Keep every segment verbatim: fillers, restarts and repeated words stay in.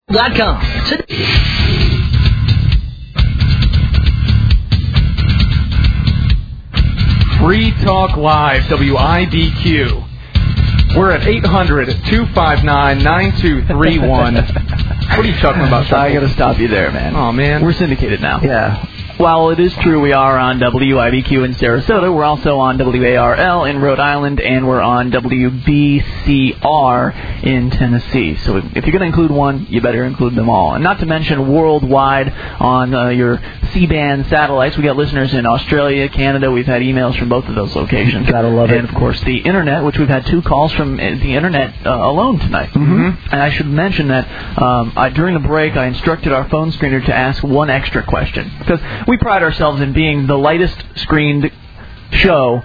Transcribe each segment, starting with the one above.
dot com. Free Talk Live, W I B Q. We're at eight hundred, two five nine, nine two three one. What are you chuckling about? I got to stop you there, man. Oh, man. We're syndicated now. Yeah. While it is true we are on W I B Q in Sarasota, we're also on W A R L in Rhode Island, and we're on W B C R in Tennessee. So if you're going to include one, you better include them all. And not to mention worldwide on uh, your C-band satellites. We got listeners in Australia, Canada. We've had emails from both of those locations. Gotta love it. And, of course, the Internet, which we've had two calls from the Internet uh, alone tonight. Mm-hmm. And I should mention that um, I, during the break, I instructed our phone screener to ask one extra question. Because we pride ourselves in being the lightest screened show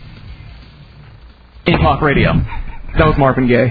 in talk radio. That was Marvin Gaye. You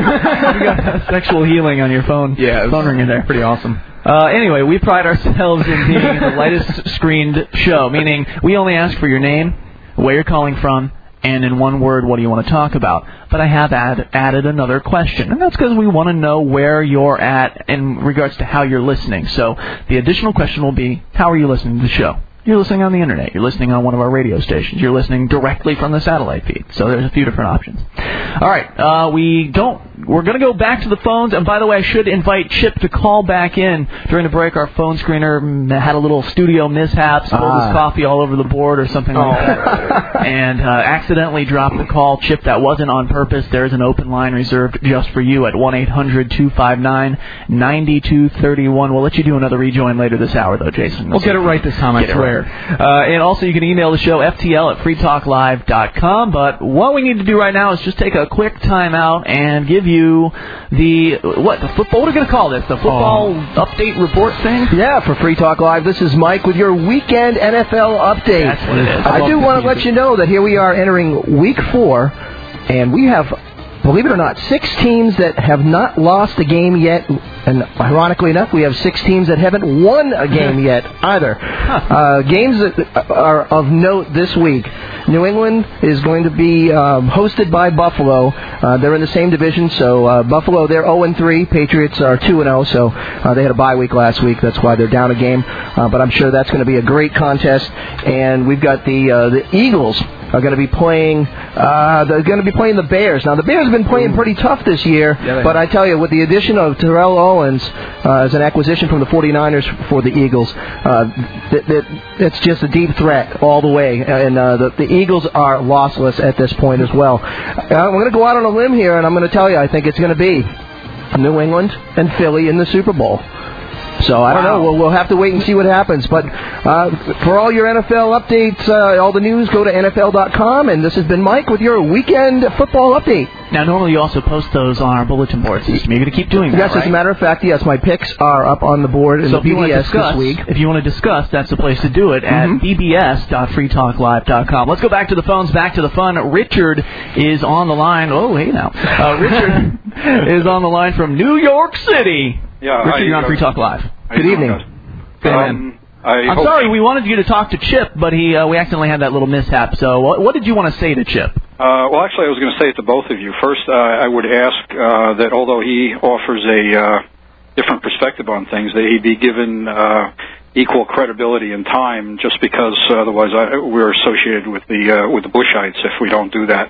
got sexual healing on your phone. Yeah, phone ringing there. Pretty awesome. Uh, anyway, we pride ourselves in being the lightest screened show, meaning we only ask for your name, where you're calling from, and in one word, what do you want to talk about? But I have add, added another question, and that's because we want to know where you're at in regards to how you're listening. So the additional question will be, how are you listening to the show? You're listening on the Internet. You're listening on one of our radio stations. You're listening directly from the satellite feed. So there's a few different options. All right. Uh, we don't. We're going to go back to the phones. And by the way, I should invite Chip to call back in during the break. Our phone screener had a little studio mishap, spilled ah. his coffee all over the board or something like oh. that, and uh, accidentally dropped the call. Chip, that wasn't on purpose. There's an open line reserved just for you at one eight hundred, two five nine, nine two three one. We'll let you do another rejoin later this hour, though, Jason. We'll get it right this time, I swear. Uh, and also, you can email the show, F T L at free talk live dot com. But what we need to do right now is just take a quick time out and give you the, what, the football, what are we going to call this? The football oh. update report thing? Yeah, for Free Talk Live, this is Mike with your weekend N F L update. That's what it is. I, I do want to let you know that here we are entering week four, and we have, believe it or not, six teams that have not lost a game yet. And ironically enough, we have six teams that haven't won a game yet either. Uh, games that are of note this week. New England is going to be um, hosted by Buffalo. Uh, they're in the same division, so uh, Buffalo, they're oh and three. Patriots are two and oh, so uh, they had a bye week last week. That's why they're down a game. Uh, but I'm sure that's going to be a great contest. And we've got the uh, the Eagles are going to be playing. Uh, they're going to be playing the Bears. Now the Bears have been playing pretty tough this year, yeah, but I tell you, with the addition of Terrell Owens uh, as an acquisition from the forty-niners for the Eagles, uh, th- th- it's just a deep threat all the way. And uh, the, the Eagles are lossless at this point as well. Uh, I'm going to go out on a limb here, and I'm going to tell you, I think it's going to be New England and Philly in the Super Bowl. So, I don't wow. know. We'll, we'll have to wait and see what happens. But uh, for all your N F L updates, uh, all the news, go to N F L dot com. And this has been Mike with your weekend football update. Now, normally you also post those on our bulletin board system. You're going to keep doing that, Yes, right? as a matter of fact, yes. My picks are up on the board in so the B B S discuss, this week. If you want to discuss, that's the place to do it at Mm-hmm. b b s dot free talk live dot com. Let's go back to the phones, back to the fun. Richard is on the line. Oh, hey now. Uh, Richard is on the line from New York City. Yeah, Richard, hi, you're on uh, Free Talk Live. How Good you evening. doing, Good guys? man. Um, I I'm hope- sorry, we wanted you to talk to Chip, but he uh, we accidentally had that little mishap. So what, what did you want to say to Chip? Uh, well, actually, I was going to say it to both of you. First, uh, I would ask uh, that although he offers a uh, different perspective on things, that he be given uh, equal credibility and time, just because otherwise I, we're associated with the uh, with the Bushites if we don't do that.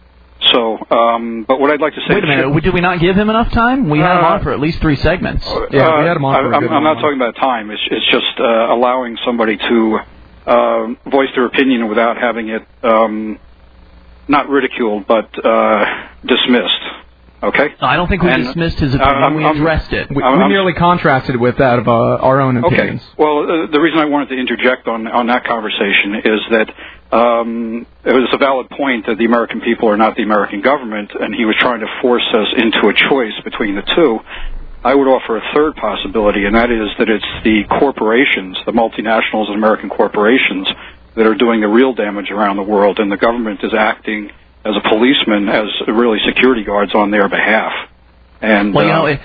So, um, but what I'd like to say... Wait a minute, did we not give him enough time? We had him on for at least three segments. Uh, Yeah, we had him on for a I'm, good I'm not one. talking about time. It's, it's just uh, allowing somebody to uh, voice their opinion without having it um, not ridiculed, but uh, dismissed. Okay? I don't think we And, dismissed his uh, opinion. I'm- we I'm- addressed it. We, we I'm- merely contrasted with that of uh, our own opinions. Okay. Well, uh, the reason I wanted to interject on on that conversation is that um, it was a valid point that the American people are not the American government, and he was trying to force us into a choice between the two. I would offer a third possibility, and that is that it's the corporations, the multinationals and American corporations, that are doing the real damage around the world, and the government is acting as a policeman, as really security guards on their behalf. And well, you uh, know, it,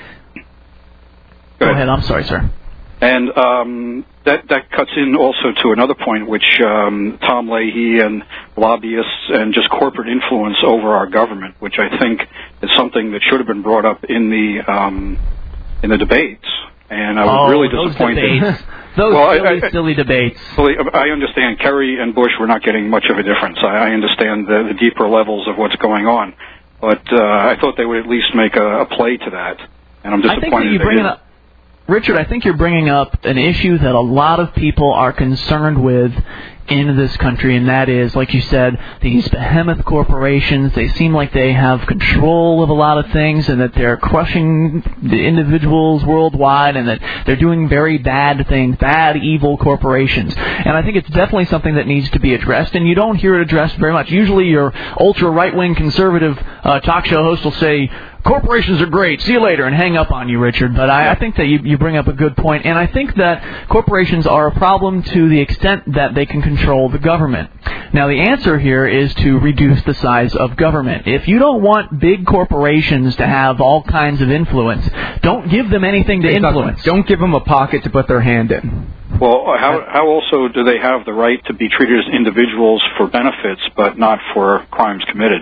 go go ahead. I'm sorry, sir. And um, that that cuts in also to another point, which um, Tom Leahy and lobbyists and just corporate influence over our government, which I think is something that should have been brought up in the um, in the debates, and I was oh, really those disappointed. Debates. Those well, silly, I, I, silly debates. I understand Kerry and Bush were not getting much of a difference. I, I understand the, the deeper levels of what's going on, but uh, I thought they would at least make a, a play to that, and I'm disappointed. I think that you bring it up. Richard, I think you're bringing up an issue that a lot of people are concerned with in this country, and that is, like you said, these behemoth corporations. They seem like they have control of a lot of things, and that they're crushing the individuals worldwide, and that they're doing very bad things, bad, evil corporations. And I think it's definitely something that needs to be addressed, and you don't hear it addressed very much. Usually your ultra-right-wing conservative uh, talk show host will say, corporations are great, see you later, and hang up on you, Richard. But I, I think that you, you bring up a good point, and I think that corporations are a problem to the extent that they can control the government. Now, the answer here is to reduce the size of government. If you don't want big corporations to have all kinds of influence, don't give them anything to influence. Don't give them a pocket to put their hand in. Well, how, how also do they have the right to be treated as individuals for benefits, but not for crimes committed?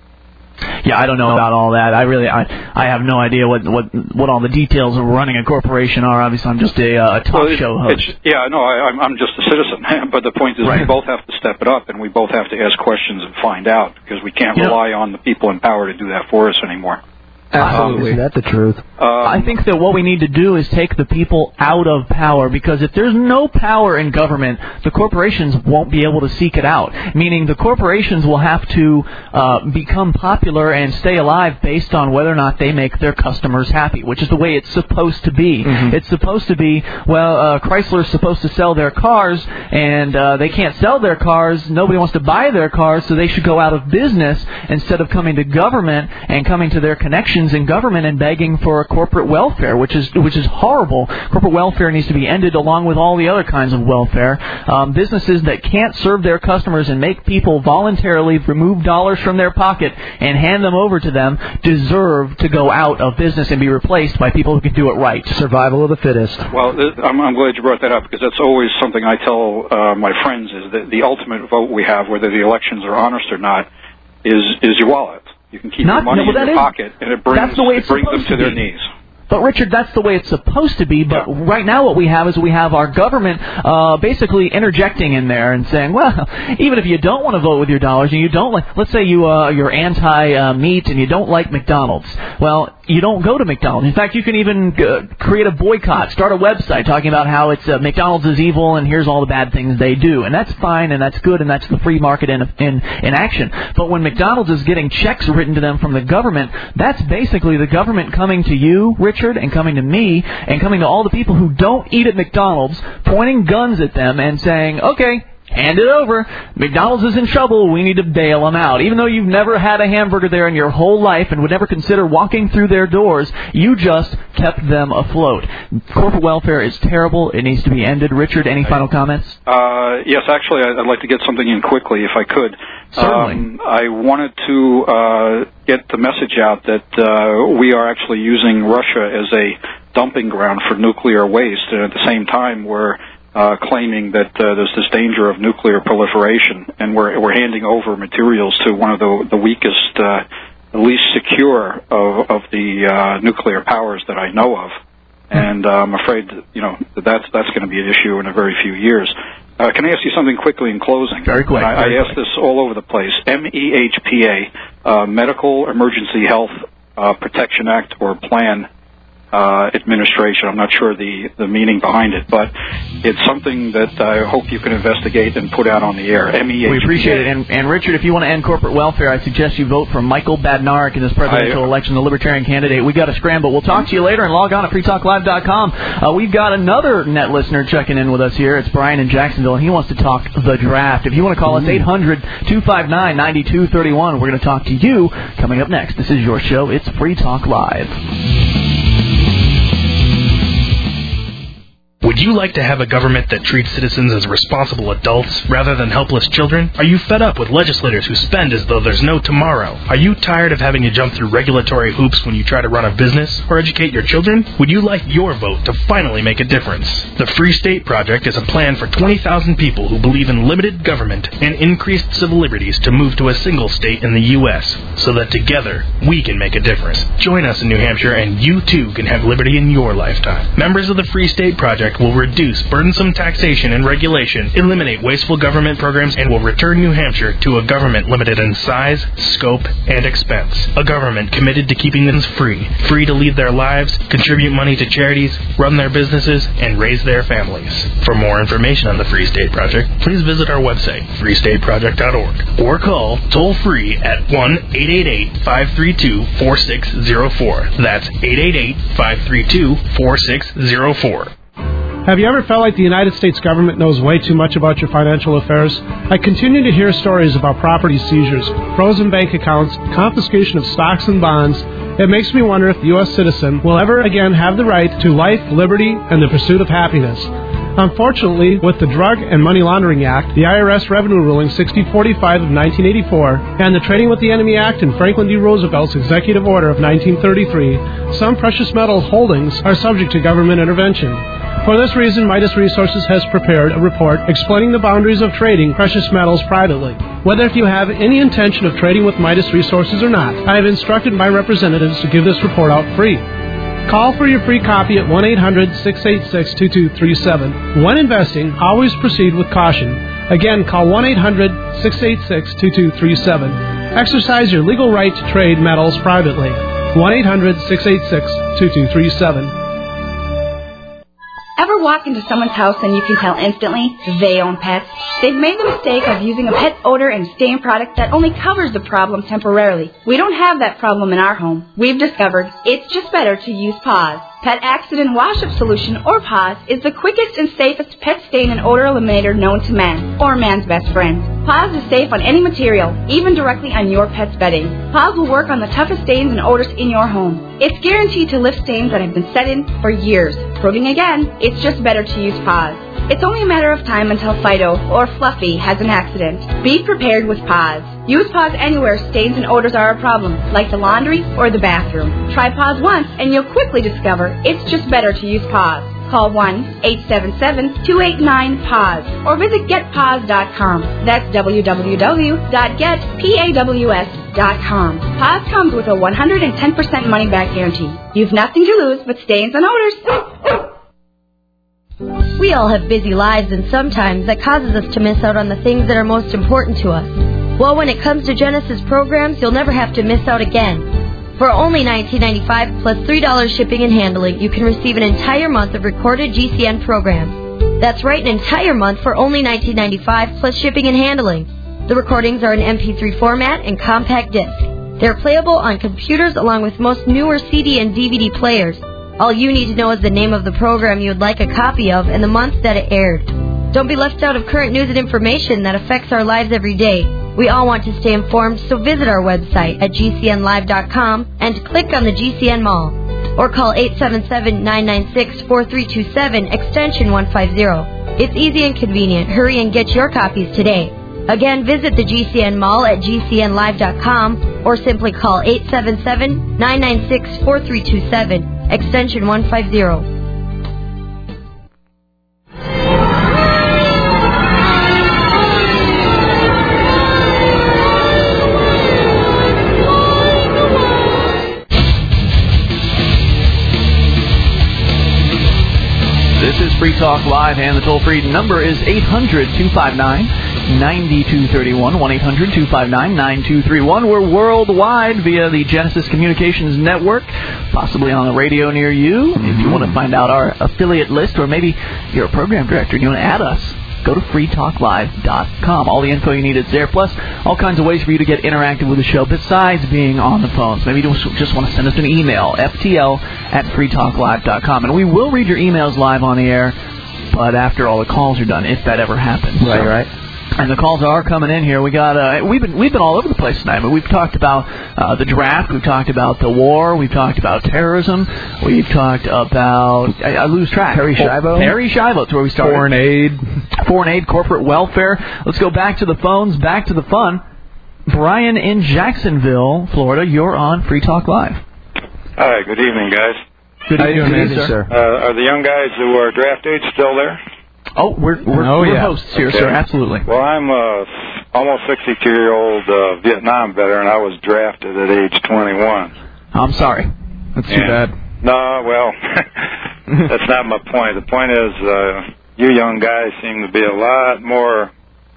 Yeah, I don't know about all that. I really, I, I have no idea what, what, what all the details of running a corporation are. Obviously, I'm just a, uh, a talk well, show host. It's, yeah, no, I, I'm, I'm just a citizen. But the point is, right. we both have to step it up, and we both have to ask questions and find out, because we can't you rely know, on the people in power to do that for us anymore. Absolutely. Isn't that the truth? Um, I think that what we need to do is take the people out of power, because if there's no power in government, the corporations won't be able to seek it out. Meaning the corporations will have to uh, become popular and stay alive based on whether or not they make their customers happy, which is the way it's supposed to be. Mm-hmm. It's supposed to be, well, uh, Chrysler's supposed to sell their cars, and uh, they can't sell their cars. Nobody wants to buy their cars, so they should go out of business instead of coming to government and coming to their connections in government and begging for a corporate welfare, which is which is horrible. Corporate welfare needs to be ended along with all the other kinds of welfare. Um, businesses that can't serve their customers and make people voluntarily remove dollars from their pocket and hand them over to them deserve to go out of business and be replaced by people who can do it right. Survival of the fittest. Well, I'm, I'm glad you brought that up, because that's always something I tell uh, my friends, is that the ultimate vote we have, whether the elections are honest or not, is is your wallet. You can keep Not, your money no, in your is, pocket, and it brings, the way it's it brings them to to their be. knees. But, Richard, that's the way it's supposed to be. But yeah. right now what we have is we have our government uh, basically interjecting in there and saying, well, even if you don't want to vote with your dollars and you don't like, let's say you, uh, you're anti-meat uh, and you don't like McDonald's. Well, you don't go to McDonald's. In fact, you can even uh, create a boycott, start a website talking about how it's uh, McDonald's is evil and here's all the bad things they do. And that's fine and that's good and that's the free market in, in, in action. But when McDonald's is getting checks written to them from the government, that's basically the government coming to you, Richard, and coming to me, and coming to all the people who don't eat at McDonald's, pointing guns at them and saying, okay, hand it over. McDonald's is in trouble. We need to bail them out. Even though you've never had a hamburger there in your whole life and would never consider walking through their doors, you just kept them afloat. Corporate welfare is terrible. It needs to be ended. Richard, any final comments? Uh, yes, actually, I'd like to get something in quickly, if I could. Certainly. Um, I wanted to uh, get the message out that uh, we are actually using Russia as a dumping ground for nuclear waste, and at the same time we're uh, claiming that uh, there's this danger of nuclear proliferation, and we're we're handing over materials to one of the the weakest, uh, least secure of, of the uh, nuclear powers that I know of, and uh, I'm afraid that, you know that that's that's going to be an issue in a very few years. Uh, can I ask you something quickly in closing? Very quick. I, very I ask quick. this all over the place. M E H P A, uh, Medical Emergency Health uh, Protection Act or Plan uh, Administration. I'm not sure the, the meaning behind it, but it's something that I hope you can investigate and put out on the air. M E H P A. We appreciate it. And, and Richard, if you want to end corporate welfare, I suggest you vote for Michael Badnarik in this presidential I, election, the Libertarian candidate. We got to scramble. We'll talk to you later, and log on to free talk live dot com. Uh, we've got another net listener checking in with us here. It's Brian in Jacksonville, and he wants to talk the draft. If you want to call us, eight hundred two five nine nine two three one. We're going to talk to you coming up next. This is your show. It's Free Talk Live. When Would you like to have a government that treats citizens as responsible adults rather than helpless children? Are you fed up with legislators who spend as though there's no tomorrow? Are you tired of having to jump through regulatory hoops when you try to run a business or educate your children? Would you like your vote to finally make a difference? The Free State Project is a plan for twenty thousand people who believe in limited government and increased civil liberties to move to a single state in the U S so that together we can make a difference. Join us in New Hampshire and you too can have liberty in your lifetime. Members of the Free State Project will reduce burdensome taxation and regulation, eliminate wasteful government programs, and will return New Hampshire to a government limited in size, scope, and expense. A government committed to keeping them free, free to lead their lives, contribute money to charities, run their businesses, and raise their families. For more information on the Free State Project, please visit our website, free state project dot org, or call toll-free at one eight eight eight, five three two, four six zero four. That's eight eight eight, five three two, four six zero four. Have you ever felt like the United States government knows way too much about your financial affairs? I continue to hear stories about property seizures, frozen bank accounts, confiscation of stocks and bonds. It makes me wonder if the U S citizen will ever again have the right to life, liberty, and the pursuit of happiness. Unfortunately, with the Drug and Money Laundering Act, the I R S Revenue Ruling sixty forty-five of nineteen eighty-four, and the Trading with the Enemy Act and Franklin D. Roosevelt's Executive Order of nineteen thirty-three, some precious metal holdings are subject to government intervention. For this reason, Midas Resources has prepared a report explaining the boundaries of trading precious metals privately. Whether if you have any intention of trading with Midas Resources or not, I have instructed my representatives to give this report out free. Call for your free copy at one eight hundred, six eight six, two two three seven. When investing, always proceed with caution. Again, call one eight hundred, six eight six, two two three seven. Exercise your legal right to trade metals privately. one eight hundred, six eight six, two two three seven. Ever walk into someone's house and you can tell instantly they own pets? They've made the mistake of using a pet odor and stain product that only covers the problem temporarily. We don't have that problem in our home. We've discovered it's just better to use Paws. Pet Accident Wash-Up Solution, or Paws, is the quickest and safest pet stain and odor eliminator known to man, or man's best friend. Paws is safe on any material, even directly on your pet's bedding. Paws will work on the toughest stains and odors in your home. It's guaranteed to lift stains that have been set in for years, proving again, it's just better to use Paws. It's only a matter of time until Fido, or Fluffy, has an accident. Be prepared with Paws. Use Paws anywhere stains and odors are a problem, like the laundry or the bathroom. Try Paws once, and you'll quickly discover it's just better to use Paws. Call one eight seven seven, two eight nine, P A W S or visit get paws dot com. That's w w w dot get paws dot com. Paws comes with a one hundred ten percent money-back guarantee. You've nothing to lose but stains and odors. We all have busy lives, and sometimes that causes us to miss out on the things that are most important to us. Well, when it comes to Genesis programs, you'll never have to miss out again. For only nineteen ninety-five dollars plus three dollars shipping and handling, you can receive an entire month of recorded G C N programs. That's right, an entire month for only nineteen ninety-five dollars plus shipping and handling. The recordings are in M P three format and compact disc. They're playable on computers along with most newer C D and D V D players. All you need to know is the name of the program you would like a copy of and the month that it aired. Don't be left out of current news and information that affects our lives every day. We all want to stay informed, so visit our website at g c n live dot com and click on the G C N Mall. Or call eight seven seven, nine nine six, four three two seven, extension one fifty. It's easy and convenient. Hurry and get your copies today. Again, visit the G C N Mall at g c n live dot com or simply call eight seven seven, nine nine six, four three two seven, extension one fifty. This is Free Talk Live, and the toll-free number is eight hundred, two five nine, nine two three one, one eight hundred, two five nine, nine two three one. We're worldwide via the Genesis Communications Network, possibly on the radio near you. Mm-hmm. If you want to find out our affiliate list, or maybe you're a program director and you want to add us, go to free talk live dot com. All the info you need is there, plus all kinds of ways for you to get interactive with the show besides being on the phones. Maybe you just want to send us an email, f t l at free talk live dot com. And we will read your emails live on the air, but after all the calls are done, if that ever happens. Right, so, right. And the calls are coming in here. We got uh, we've been we've been all over the place tonight. But we've talked about uh, the draft. We've talked about the war. We've talked about terrorism. We've talked about I, I lose track. Terry Schiavo. Terry Schiavo. That's where we started. Foreign aid. Foreign aid, corporate welfare. Let's go back to the phones. Back to the fun. Brian in Jacksonville, Florida. You're on Free Talk Live. Hi. Good evening, guys. Good How you evening, doing, sir. sir? Uh, are the young guys who are draft age still there? Oh, we're we're, Oh, we're yeah. hosts here, Okay. sir. Absolutely. Well, I'm a almost sixty-two-year-old uh, Vietnam veteran. I was drafted at age twenty-one. I'm sorry. That's too And- bad. No, well, that's not my point. The point is, uh, you young guys seem to be a lot more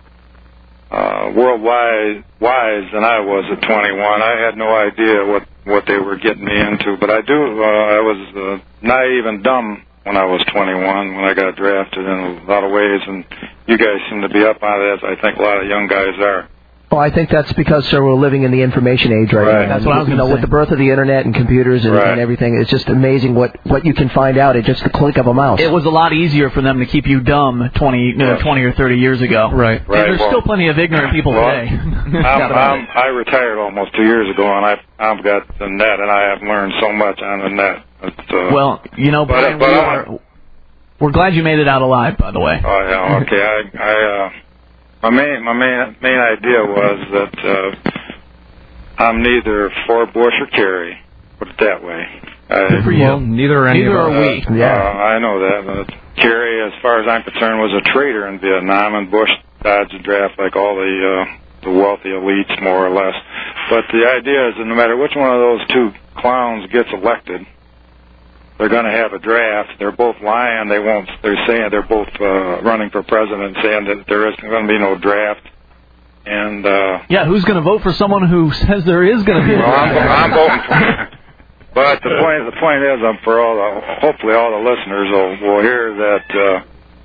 uh, worldwide wise than I was at twenty-one. I had no idea what, what they were getting me into, but I do. Uh, I was uh, naive and dumb when I was twenty-one, when I got drafted in a lot of ways, and you guys seem to be up on it, as I think a lot of young guys are. Well, I think that's because, sir, we're living in the information age right, Right. now. That's what I was you gonna know, say. with the birth of the internet and computers and, Right. and everything, it's just amazing what, what you can find out at just the click of a mouse. It was a lot easier for them to keep you dumb twenty, no, Yes. twenty or thirty years ago. Right. And Right, there's well- still plenty of ignorant people Well, today. I'm, Doubt about I'm, it. I retired almost two years ago, and I've, I've got the net, and I have learned so much on the net. It's, uh, Well, you know, But- Brian, but we I are, we're glad you made it out alive, by the way. Oh yeah, okay. I, I, uh, my main, my main, main idea was that uh, I'm neither for Bush or Kerry. Put it that way. I, Good for you. Well, neither are any Neither of are us. we. Yeah. Uh, I know that. Uh, Kerry, as far as I'm concerned, was a traitor in Vietnam, and Bush dodged the draft like all the uh, the wealthy elites, more or less. But the idea is that no matter which one of those two clowns gets elected, they're going to have a draft. They're both lying. They won't. They're saying they're both uh, running for president, saying that there isn't going to be no draft. And uh, Yeah, who's going to vote for someone who says there is going to be a well, I'm, draft? I'm voting for. But the point, the point is, um, for all the, hopefully all the listeners will, will hear that uh,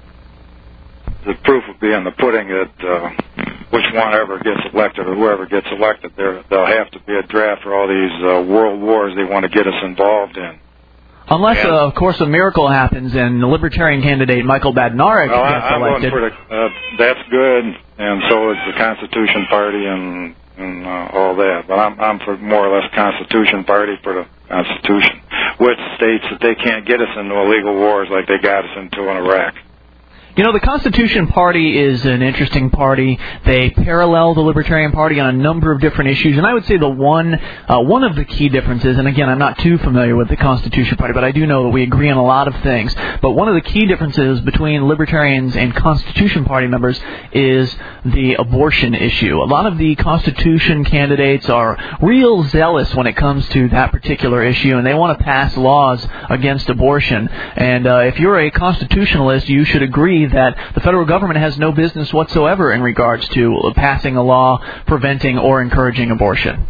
the proof will be in the pudding that uh, which one ever gets elected or whoever gets elected, there there'll have to be a draft for all these uh, world wars they want to get us involved in. Unless, Yeah. uh, of course, a miracle happens and the Libertarian candidate Michael Badnarik Well, I, gets I'm elected. voting for the. Uh, that's good, and so is the Constitution Party and and uh, all that. But I'm I'm for more or less Constitution Party for the Constitution, which states that they can't get us into illegal wars like they got us into in Iraq. You know, the Constitution Party is an interesting party. They parallel the Libertarian Party on a number of different issues, and I would say the one uh, one of the key differences, and again, I'm not too familiar with the Constitution Party, but I do know that we agree on a lot of things. But one of the key differences between Libertarians and Constitution Party members is the abortion issue. A lot of the Constitution candidates are real zealous when it comes to that particular issue, and they want to pass laws against abortion. And uh, if you're a constitutionalist, you should agree that the federal government has no business whatsoever in regards to passing a law preventing or encouraging abortion.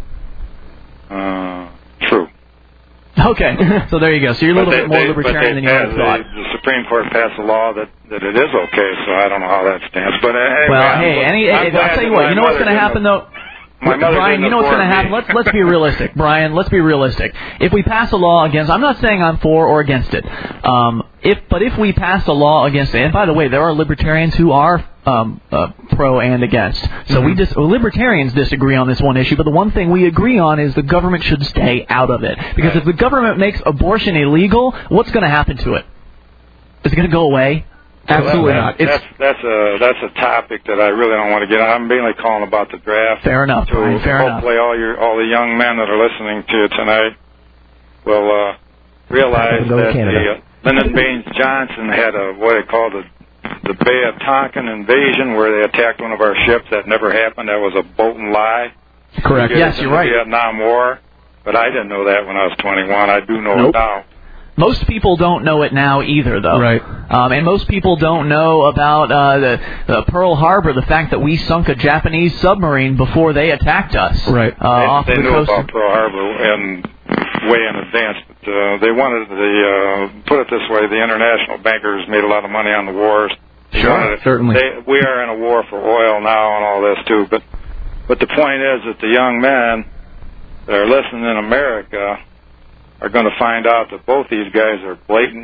Uh, true. Okay, so there you go. So you're a little But they- bit more they- libertarian but than they you would have passed- thought. The, the Supreme Court passed a law that, that it is okay, so I don't know how that stands. But uh, anyway, Well, I'm- hey, any, I'm I'll glad tell you that what. my You know what's mother going to didn't- happen, though? My mother Brian, didn't you know what's abort going to happen? me. Let's let's be realistic, Brian. Let's be realistic. If we pass a law against, I'm not saying I'm for or against it. Um, if but if we pass a law against it, and by the way, there are libertarians who are um, uh, pro and against. So Mm-hmm. we dis- libertarians disagree on this one issue, but the one thing we agree on is the government should stay out of it. Because Right. if the government makes abortion illegal, what's going to happen to it? Is it going to go away? Absolutely Well, not. That's, It's that's a that's a topic that I really don't want to get on. I'm mainly calling about the draft. Fair enough, To Brian, fair enough. hopefully all your all the young men that are listening to you tonight will uh, realize Go to that Canada. the uh, Lyndon Baines Johnson had a what they called the the Bay of Tonkin invasion, where they attacked one of our ships. That never happened. That was a boat and lie. correct. To get Yes, us you're into right. The Vietnam War, but I didn't know that when I was twenty-one. I do know Nope. it now. Most people don't know it now either, though. Right. Um, and most people don't know about uh, the, the Pearl Harbor, the fact that we sunk a Japanese submarine before they attacked us. Right. Uh, They, off they the knew coast. about Pearl Harbor and way in advance, but uh, they wanted the uh, put it this way: the international bankers made a lot of money on the wars. They Sure, wanted it- certainly. They, we are in a war for oil now and all this too. But but the point is that the young men that are listening in America are going to find out that both these guys are blatant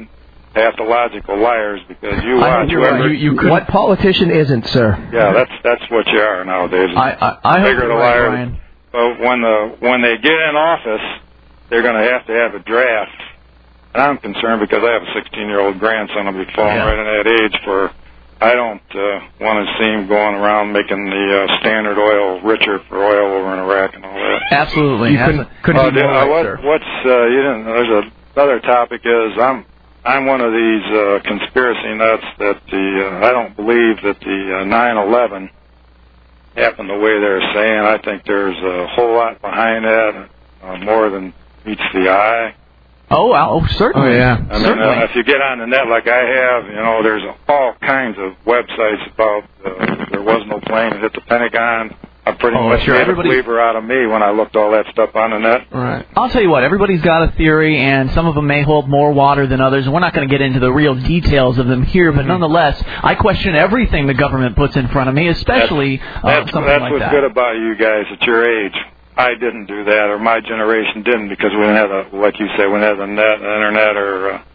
pathological liars because you I watch you're whoever. right. You, you what politician isn't, sir? Yeah, that's that's what you are nowadays. I, I, I bigger hope the you're liar. right, Brian. But when the when they get in office, they're going to have to have a draft. And I'm concerned because I have a sixteen-year-old grandson who'll be falling Yeah. right in that age for. I don't uh, want to see him going around making the uh, Standard Oil richer for oil over in Iraq and all that. Absolutely. You couldn't, couldn't Uh, be more uh, right, what, sir. what's uh, you didn't? There's a, another topic is I'm I'm one of these uh, conspiracy nuts that the uh, I don't believe that the uh, nine eleven happened the way they're saying. I think there's a whole lot behind that, uh, more than meets the eye. Oh, oh, certainly. Oh, yeah. I mean, Certainly. uh, if you get on the net like I have, you know, there's all kinds of websites about uh, there was no plane that hit the Pentagon. I pretty Oh, much sure. made Everybody- a believer out of me when I looked all that stuff on the net. Right. I'll tell you what, everybody's got a theory, and some of them may hold more water than others, and we're not going to get into the real details of them here, but Mm-hmm. nonetheless, I question everything the government puts in front of me, especially That's, uh, that's, something that's like what's that. good about you guys at your age. I didn't do that, or my generation didn't, because we didn't have, a, like you say, we didn't have the net, the internet, or uh,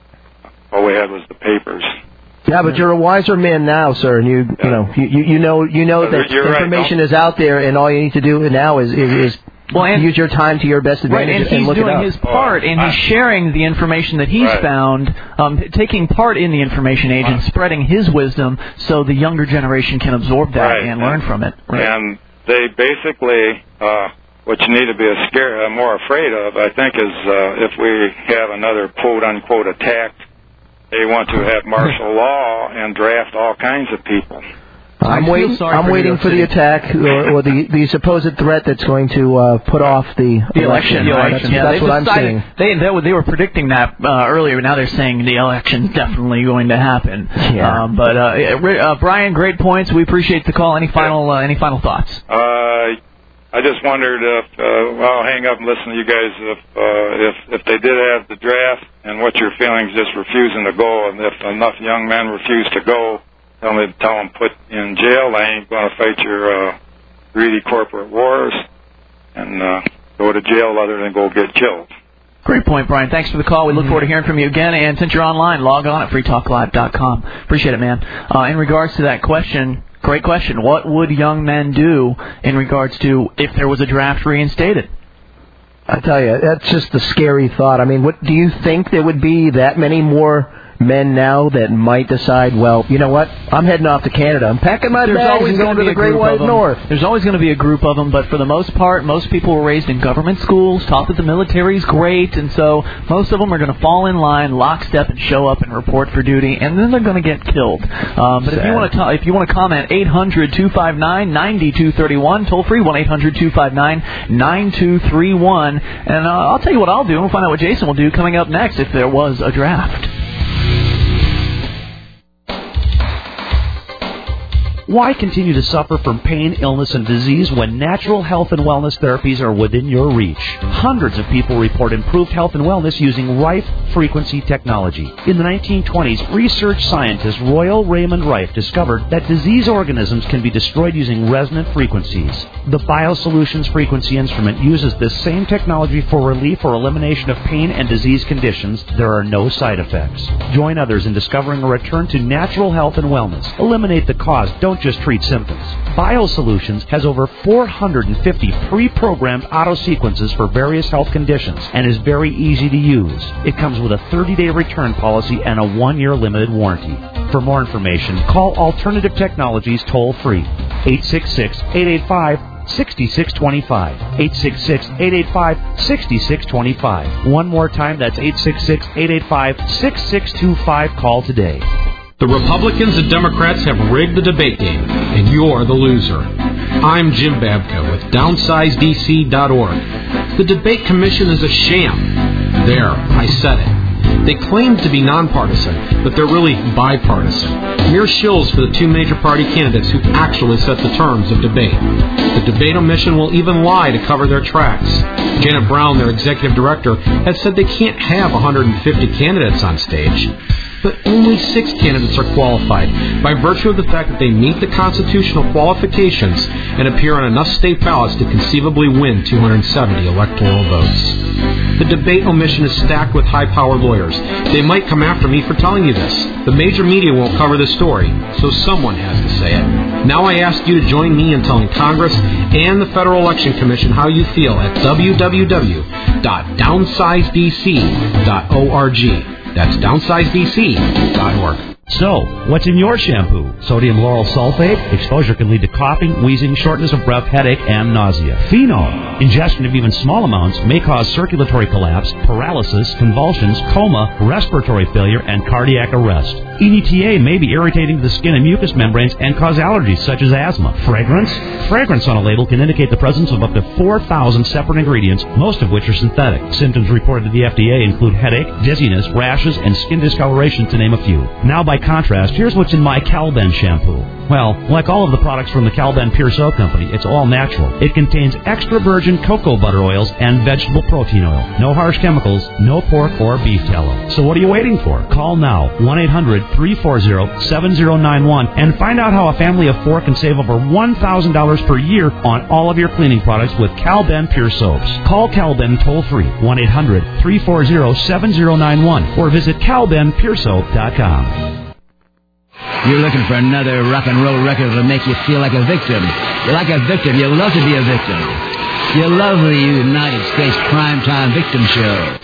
all we had was the papers. Yeah, but you're a wiser man now, sir, and you you know you you, you know you know Uh, that you're right, information no? is out there, and all you need to do now is is, is Well, and- use your time to your best Right, advantage and he's look it doing up. his part, and he's I- sharing the information that he's Right. found, um, taking part in the information age and Uh, spreading his wisdom so the younger generation can absorb that Right. and learn from it. Right. And they basically, uh, what you need to be a scare, uh, more afraid of, I think, is uh, if we have another quote-unquote attack, they want to have martial law and draft all kinds of people. I'm feel waiting. sorry I'm for New waiting York for the City. attack or, or the the supposed threat that's going to uh, put off the, The election, Right? right? That's, yeah, that's they've what I'm decided, saying. They, they were- they were predicting that uh, earlier. Now they're saying the election's definitely going to happen. Yeah. Um, but uh, uh, Brian, great points. We appreciate the call. Any final uh, any final thoughts? Uh, I just wondered if uh, well, I'll hang up and listen to you guys if uh, if if they did have the draft and what your feelings just refusing to go, and if enough young men refuse to go, tell them tell them put in jail. They ain't going to fight your uh, greedy corporate wars and uh, go to jail other than go get killed. Great point, Brian. Thanks for the call. We look forward to hearing from you again. And since you're online, log on at free talk live dot com. Appreciate it, man. Uh, in regards to that question, great question. What would young men do in regards to if there was a draft reinstated? I tell you, that's just a scary thought. I mean, what do you think there would be that many more men now that might decide, well, you know what, I'm heading off to Canada. I'm packing my There's bags always and going going to to be the a Great group White of them. North. There's always going to be a group of them, but for the most part, most people were raised in government schools, taught that the military's great, and so most of them are going to fall in line, lockstep, and show up and report for duty, and then they're going to get killed. Um, but if you want to ta- if you want to comment, eight hundred two five nine nine two three one, toll free one eight hundred two five nine nine two three one, and uh, I'll tell you what I'll do. We'll find out what Jason will do coming up next if there was a draft. Why continue to suffer from pain, illness, and disease when natural health and wellness therapies are within your reach? Hundreds of people report improved health and wellness using Rife frequency technology. In the nineteen twenties, research scientist Royal Raymond Rife discovered that disease organisms can be destroyed using resonant frequencies. The BioSolutions frequency instrument uses this same technology for relief or elimination of pain and disease conditions. There are no side effects. Join others in discovering a return to natural health and wellness. Eliminate the cause. Don't just treat symptoms. BioSolutions has over four hundred fifty pre-programmed auto sequences for various health conditions and is very easy to use. It comes with a thirty-day return policy and a one-year limited warranty. For more information, call Alternative Technologies toll-free, eight six six, eight eight five, six six two five, eight six six, eight eight five, six six two five. One more time, that's eight six six, eight eight five, six six two five. Call today. The Republicans and Democrats have rigged the debate game, and you're the loser. I'm Jim Babka with downsize D C dot org. The debate commission is a sham. There, I said it. They claim to be nonpartisan, but they're really bipartisan. Mere shills for the two major party candidates who actually set the terms of debate. The debate omission will even lie to cover their tracks. Janet Brown, their executive director, has said they can't have one hundred fifty candidates on stage. but only six candidates are qualified by virtue of the fact that they meet the constitutional qualifications and appear on enough state ballots to conceivably win two hundred seventy electoral votes. The debate omission is stacked with high-powered lawyers. They might come after me for telling you this. The major media won't cover this story, so someone has to say it. Now I ask you to join me in telling Congress and the Federal Election Commission how you feel at w w w dot downsize d c dot org. That's downsize d c dot org. So, what's in your shampoo? Sodium lauryl sulfate? Exposure can lead to coughing, wheezing, shortness of breath, headache, and nausea. Phenol. Ingestion of even small amounts may cause circulatory collapse, paralysis, convulsions, coma, respiratory failure, and cardiac arrest. E D T A may be irritating to the skin and mucous membranes and cause allergies such as asthma. Fragrance? Fragrance on a label can indicate the presence of up to four thousand separate ingredients, most of which are synthetic. Symptoms reported to the F D A include headache, dizziness, rashes, and skin discoloration, to name a few. Now, by contrast, here's what's in my Calben shampoo. Well, like all of the products from the Calben Pure Soap Company, it's all natural. It contains extra virgin cocoa butter oils and vegetable protein oil. No harsh chemicals, no pork or beef tallow. So what are you waiting for? Call now, one eight hundred three four zero seven zero nine one, and find out how a family of four can save over one thousand dollars per year on all of your cleaning products with Calben Pure Soaps. Call Calben toll-free, one eight hundred three four zero seven zero nine one, or visit calben pure soap dot com. You're looking for another rock and roll record that'll make you feel like a victim. You're like a victim. You love to be a victim. You love the United States Primetime Victim Show.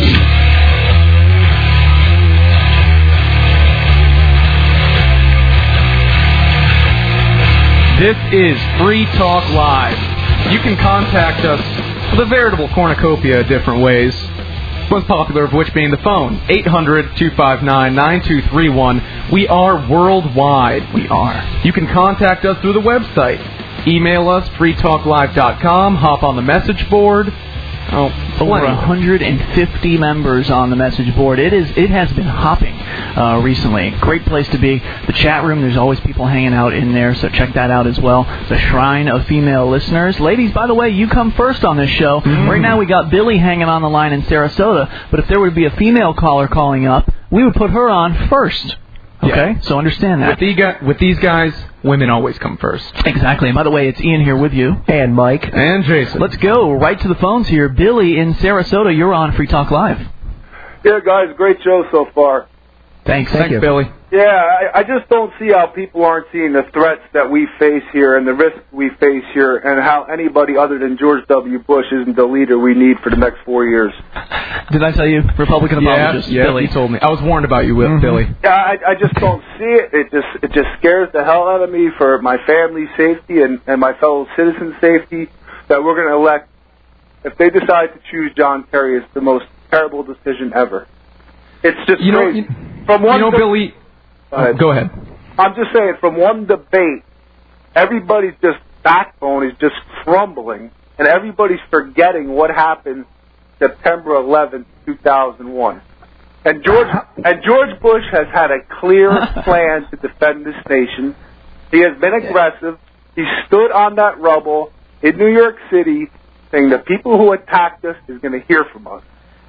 This is Free Talk Live. You can contact us with a veritable cornucopia of different ways. Most popular of which being the phone, eight hundred two five nine nine two three one. We are worldwide. We are. You can contact us through the website. Email us, free talk live dot com. Hop on the message board. Oh, over one hundred fifty members on the message board. It is. It has been hopping uh, recently. Great place to be. The chat room, there's always people hanging out in there, so check that out as well. The shrine of female listeners. Ladies, by the way, you come first on this show. Mm. Right now we got Billy hanging on the line in Sarasota, but if there would be a female caller calling up, we would put her on first. Okay, yeah. So understand that. With, the guy, with these guys, women always come first. Exactly. And by the way, it's Ian here with you. And Mike. And Jason. Let's go right to the phones here. Billy in Sarasota, you're on Free Talk Live. Yeah, guys, great show so far. Thanks. Thank Thanks, you, Billy. Yeah, I, I just don't see how people aren't seeing the threats that we face here and the risks we face here, and how anybody other than George W. Bush isn't the leader we need for the next four years. Did I tell you? Republican apologist. Yeah, yeah, Billy. he told me. I was warned about you, mm-hmm. Billy. Yeah, I, I just don't see it. It just it just scares the hell out of me for my family's safety and, and my fellow citizens' safety that we're going to elect. If they decide to choose John Kerry, it's the most terrible decision ever. It's just you crazy. Know, you, From one you know, de- Billy... Uh, Go ahead. I'm just saying, from one debate, everybody's just backbone is just crumbling, and everybody's forgetting what happened September eleventh, two thousand one. And George and George Bush has had a clear plan to defend this nation. He has been aggressive. He stood on that rubble in New York City, saying the people who attacked us is going to hear from us.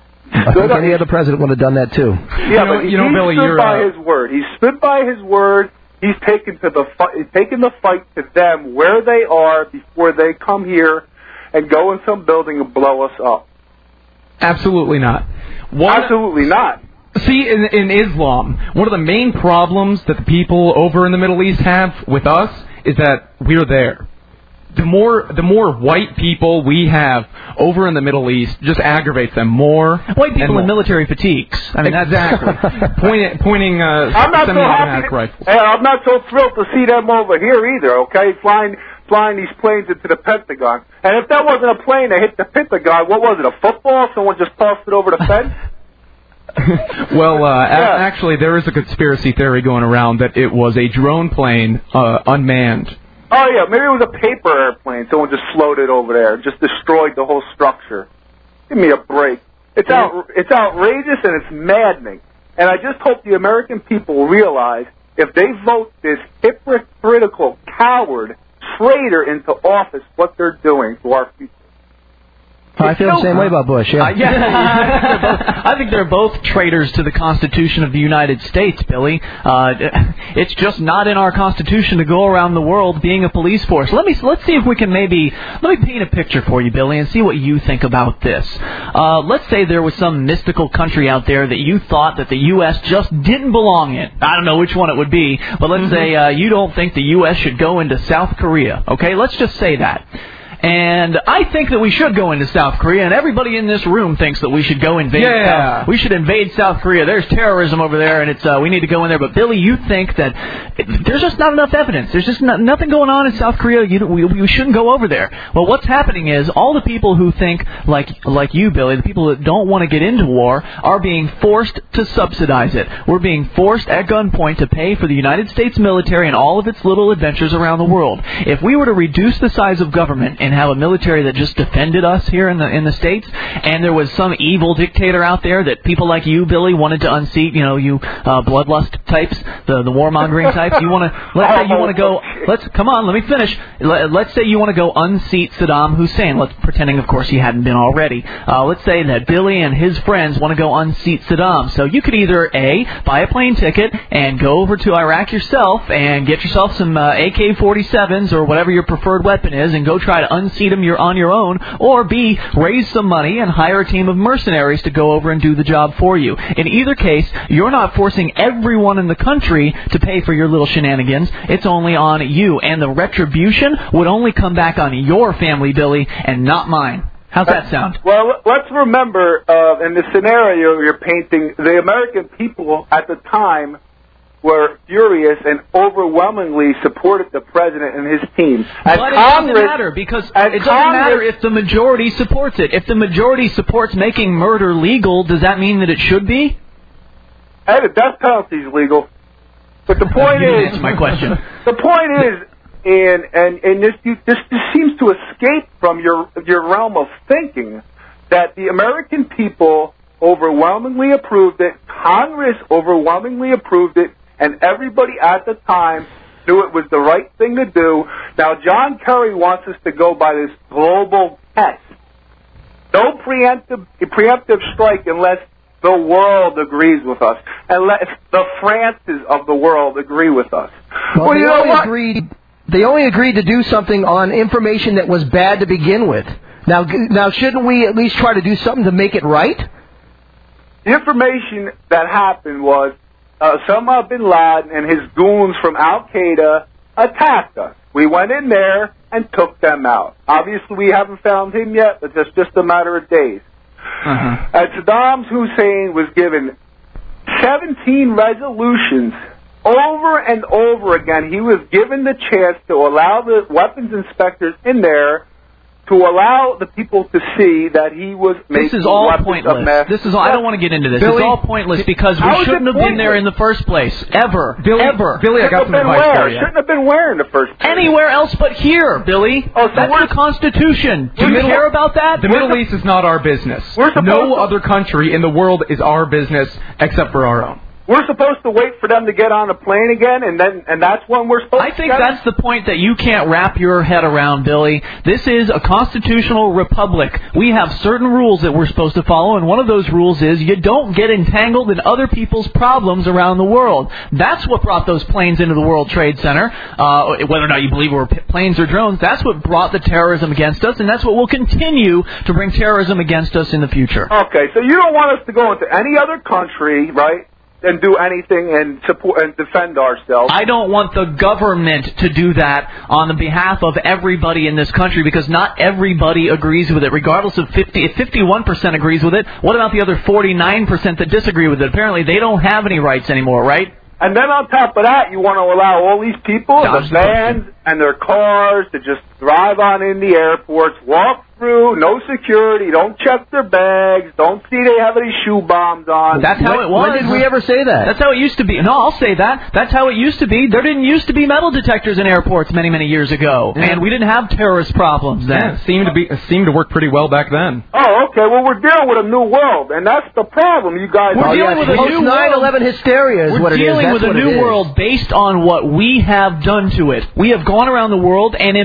I think any other president would have done that too. Yeah, you know, but you know, he Billy, stood you're, by uh, his word. He stood by his word. He's taken to the fi- he's taken the fight to them where they are before they come here and go in some building and blow us up. Absolutely not. What, Absolutely not. See, in, in Islam, one of the main problems that the people over in the Middle East have with us is that we're there. The more the more white people we have over in the Middle East just aggravates them more. White people in military fatigues. I mean, exactly. Point, pointing uh, I'm not so happy. To, rifles. hey, I'm not so thrilled to see them over here either. Okay, flying flying these planes into the Pentagon. And if that wasn't a plane that hit the Pentagon, what was it? A football? Someone just tossed it over the fence? well, uh, yeah. a- actually, there is a conspiracy theory going around that it was a drone plane, uh, unmanned. Oh, yeah, maybe it was a paper airplane. Someone just floated over there, just destroyed the whole structure. Give me a break. It's out, it's outrageous and it's maddening. And I just hope the American people realize if they vote this hypocritical coward traitor into office, what they're doing to our future. I feel the same way about Bush, yeah. Uh, yeah. I think they're both traitors to the Constitution of the United States, Billy. Uh, it's just not in our Constitution to go around the world being a police force. Let me let's see if we can maybe let me paint a picture for you, Billy, and see what you think about this. Uh, let's say there was some mystical country out there that you thought that the U S just didn't belong in. I don't know which one it would be, but let's mm-hmm. say uh, you don't think the U S should go into South Korea. Okay, let's just say that. And I think that we should go into South Korea, and everybody in this room thinks that we should go invade. Yeah. South. We should invade South Korea. There's terrorism over there, and it's uh, we need to go in there. But Billy, you think that it, there's just not enough evidence. There's just not, nothing going on in South Korea. You, we, we shouldn't go over there. Well, what's happening is all the people who think like like you, Billy, the people that don't want to get into war, are being forced to subsidize it. We're being forced at gunpoint to pay for the United States military and all of its little adventures around the world. If we were to reduce the size of government and have a military that just defended us here in the in the States, and there was some evil dictator out there that people like you, Billy, wanted to unseat, you know, you uh, bloodlust types, the the warmongering types, you want to, let's say you want to go, let's, come on, let me finish, Let, let's say you want to go unseat Saddam Hussein, let's, pretending, of course, he hadn't been already. Uh, let's say that Billy and his friends want to go unseat Saddam, so you could either, A, buy a plane ticket and go over to Iraq yourself and get yourself some uh, A K forty-sevens or whatever your preferred weapon is and go try to unseat him you're on your own, or B, raise some money and hire a team of mercenaries to go over and do the job for you. In either case, you're not forcing everyone in the country to pay for your little shenanigans. It's only on you, and the retribution would only come back on your family, Billy, and not mine. How's that sound? Well, let's remember, uh, in the scenario you're painting, the American people at the time were furious and overwhelmingly supported the president and his team. As but it Congress, doesn't matter, because it doesn't Congress, matter if the majority supports it. If the majority supports making murder legal, does that mean that it should be? Hey, the death penalty is legal. But the point you is... answer my question. The point is, and, and, and this, you, this, this seems to escape from your, your realm of thinking, that the American people overwhelmingly approved it, Congress overwhelmingly approved it, and everybody at the time knew it was the right thing to do. Now, John Kerry wants us to go by this global test. No preemptive, preemptive strike unless the world agrees with us, unless the Frances of the world agree with us. Well, well they, you know only what? agreed, they only agreed to do something on information that was bad to begin with. Now, now, shouldn't we at least try to do something to make it right? The information that happened was Uh, Osama bin Laden and his goons from Al-Qaeda attacked us. We went in there and took them out. Obviously, we haven't found him yet. It's just, just a matter of days. Uh-huh. And Saddam Hussein was given seventeen resolutions over and over again. He was given the chance to allow the weapons inspectors in there to allow the people to see that he was making This is all weapons pointless. of mass. This is all, I don't want to get into this. Billy, it's all pointless because we shouldn't have been there in the first place. Ever. Billy, Ever. Billy, I got some advice where? for you. Shouldn't have been where in the first place? Anywhere else but here, Billy. Oh, so That's we're, the Constitution. Do The you Middle- care about that? The Middle East is not our business. We're supposed No to- other country in the world is our business except for our own. We're supposed to wait for them to get on a plane again, and then and that's when we're supposed I to think get that's the point that you can't wrap your head around, Billy. This is a constitutional republic. We have certain rules that we're supposed to follow, and one of those rules is you don't get entangled in other people's problems around the world. That's what brought those planes into the World Trade Center. Uh, whether or not you believe it were planes or drones, that's what brought the terrorism against us, and that's what will continue to bring terrorism against us in the future. Okay, so you don't want us to go into any other country, right? And do anything and support and defend ourselves. I don't want the government to do that on the behalf of everybody in this country because not everybody agrees with it. Regardless of fifty, if fifty-one percent agrees with it, what about the other forty-nine percent that disagree with it? Apparently they don't have any rights anymore, right? And then on top of that, you want to allow all these people in the vans and their cars to just drive on in the airports, walk through, no security, don't check their bags, don't see they have any shoe bombs on. That's how it was. When did we ever say that? That's how it used to be. No, I'll say that. That's how it used to be. There didn't used to be metal detectors in airports many, many years ago. Yeah. And we didn't have terrorist problems then. Yeah, it seemed to be, it seemed to work pretty well back then. Oh, okay. Well, we're dealing with a new world, and that's the problem, you guys. We're are dealing with a new world. nine eleven hysteria is We're what it is. dealing That's with a what new it is. world based on what we have done to it. We have gone around the world and imposed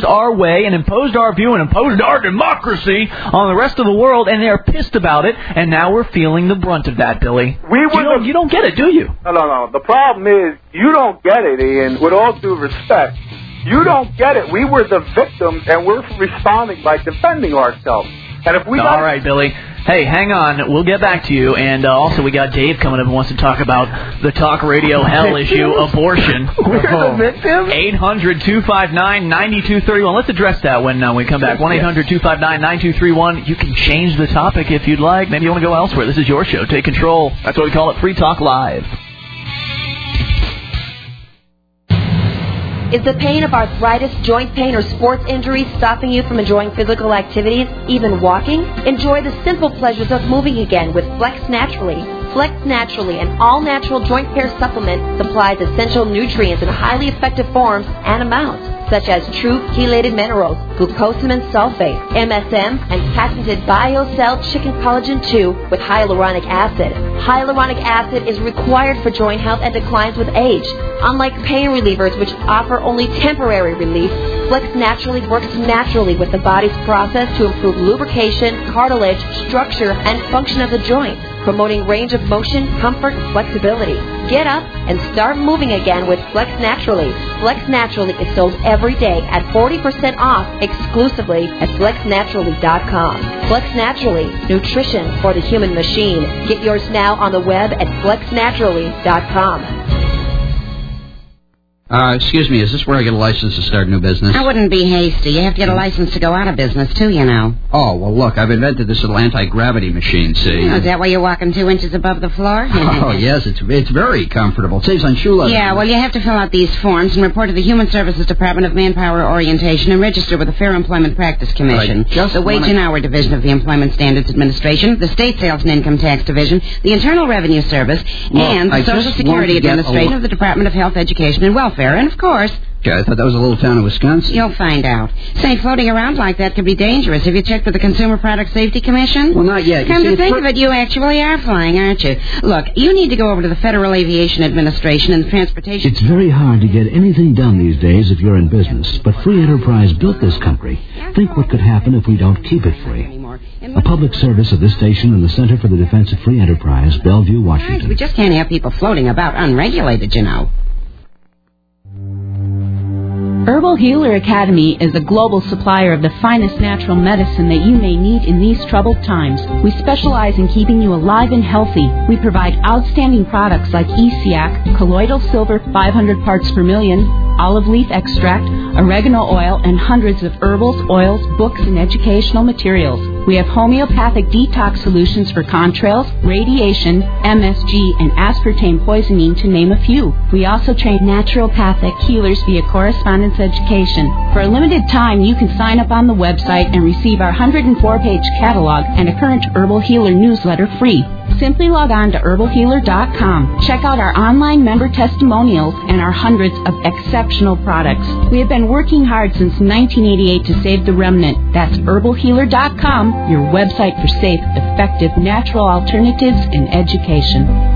our way and imposed our view and imposed our democracy on the rest of the world, and they are pissed about it, and now we're feeling the brunt of that, Billy. We you, don't, you don't get it, do you? No, no, no. The problem is you don't get it, Ian, with all due respect. You don't get it. We were the victims, and we're responding by defending ourselves. And if we All got... right, Billy. Hey, hang on. We'll get back to you. And uh, also, we got Dave coming up and wants to talk about the talk radio hell issue, abortion. We're the victims? eight hundred two five nine nine two three one. Let's address that when uh, we come back. one eight hundred two five nine nine two three one. You can change the topic if you'd like. Maybe you want to go elsewhere. This is your show. Take control. That's what we call it, Free Talk Live. Is the pain of arthritis, joint pain, or sports injuries stopping you from enjoying physical activities, even walking? Enjoy the simple pleasures of moving again with Flex Naturally. Flex Naturally, an all-natural joint care supplement, supplies essential nutrients in highly effective forms and amounts, such as true chelated minerals, glucosamine sulfate, M S M, and patented BioCell Chicken Collagen two with hyaluronic acid. Hyaluronic acid is required for joint health and declines with age. Unlike pain relievers, which offer only temporary relief, Flex Naturally works naturally with the body's process to improve lubrication, cartilage, structure, and function of the joint, promoting range of motion, comfort, and flexibility. Get up and start moving again with Flex Naturally. Flex Naturally is sold every day at forty percent off exclusively at flex naturally dot com. Flex Naturally, nutrition for the human machine. Get yours now on the web at flex naturally dot com. Uh, excuse me, is this where I get a license to start a new business? I wouldn't be hasty. You have to get a license to go out of business, too, you know. Oh, well, look, I've invented this little anti-gravity machine, see? Oh, is that why you're walking two inches above the floor? Oh, yes, it's it's very comfortable. It saves on shoe leather. Yeah, well, you have to fill out these forms and report to the Human Services Department of Manpower Orientation and register with the Fair Employment Practice Commission, just the Wage wanna... and Hour Division of the Employment Standards Administration, the State Sales and Income Tax Division, the Internal Revenue Service, well, and the I Social Security Administration of the Department of Health, Education, and Welfare, and, of course... Okay, I thought that was a little town in Wisconsin. You'll find out. Say, floating around like that could be dangerous. Have you checked with the Consumer Product Safety Commission? Well, not yet. You Come see, to it's think for... of it, you actually are flying, aren't you? Look, you need to go over to the Federal Aviation Administration and the Transportation... It's very hard to get anything done these days if you're in business, but free enterprise built this country. Think what could happen if we don't keep it free. A public service of this station and the Center for the Defense of Free Enterprise, Bellevue, Washington. We just can't have people floating about unregulated, you know. Herbal Healer Academy is a global supplier of the finest natural medicine that you may need in these troubled times. We specialize in keeping you alive and healthy. We provide outstanding products like E C A C, colloidal silver five hundred parts per million, olive leaf extract, oregano oil, and hundreds of herbals, oils, books, and educational materials. We have homeopathic detox solutions for contrails, radiation, M S G, and aspartame poisoning, to name a few. We also train naturopathic healers via correspondence education. For a limited time, you can sign up on the website and receive our one hundred four page catalog and a current Herbal Healer newsletter free. Simply log on to herbal healer dot com. Check out our online member testimonials and our hundreds of exceptional products. We have been working hard since nineteen eighty-eight to save the remnant. That's herbal healer dot com, your website for safe, effective, natural alternatives in education.